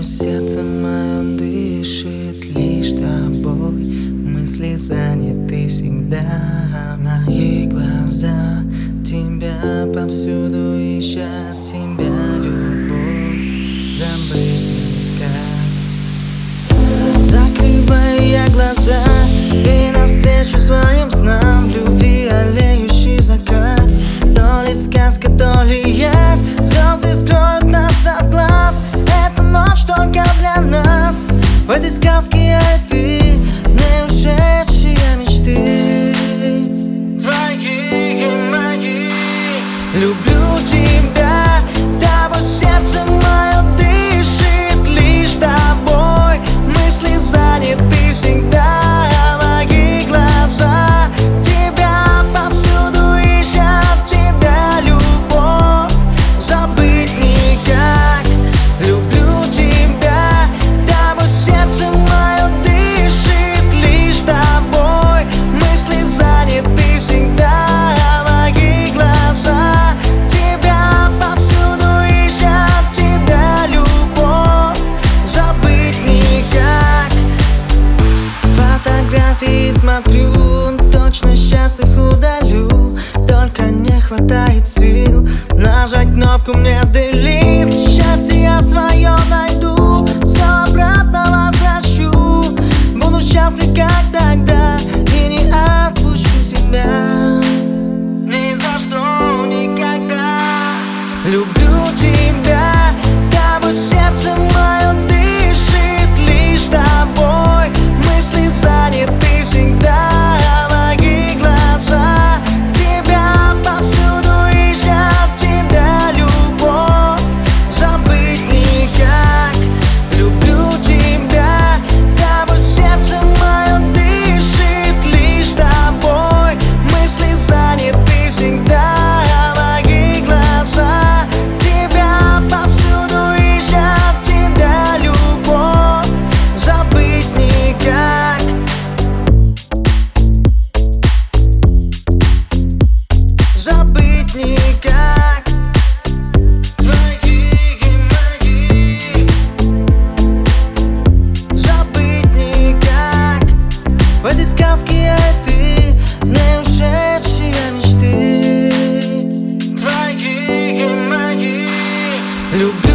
Пусть сердце мое дышит лишь тобой, мысли заняты всегда. Мои глаза тебя повсюду ищут, тебя любовь забыть никак. Закрывая глаза и навстречу своим снам, любви алеющий закат. То ли сказка, то ли явь, звезды скроют нас от глаз. Эта ночь только для нас, в этой сказке я и ты, не ушедшие мечты. Твои и мои. Люблю тебя, тобой сердце мое дышит лишь тобой. Мысли заняты всегда, мои глаза тебя повсюду ищут, тебя любовь забыть никак. Люблю тебя, тобой сердце мое дышит лишь тобой. Мысли заняты всегда, мои глаза тебя повсюду ищут, тебя любовь забыть никак. Фотографии смотрю, точно сейчас их удалю, только не хватает сил нажать кнопку мне delete. Счастье я свое найду, все обратно возвращу. Буду счастлив как тогда и не отпущу тебя ни за что, никогда. Люблю тебя, тобой сердце мое дышит лишь тобой. Мысли заняты всегда, мои глаза тебя повсюду ищут, тебя любовь забыть никак. Люблю тебя, тобой сердце мое дышит лишь тобой. Мысли заняты всегда, мои глаза тебя повсюду ищут, тебя любовь забыть никак. Забыть никак. Твои и мои. Забыть никак. В этой сказке я и ты, не ушедшие мечты. Твои и мои. Люблю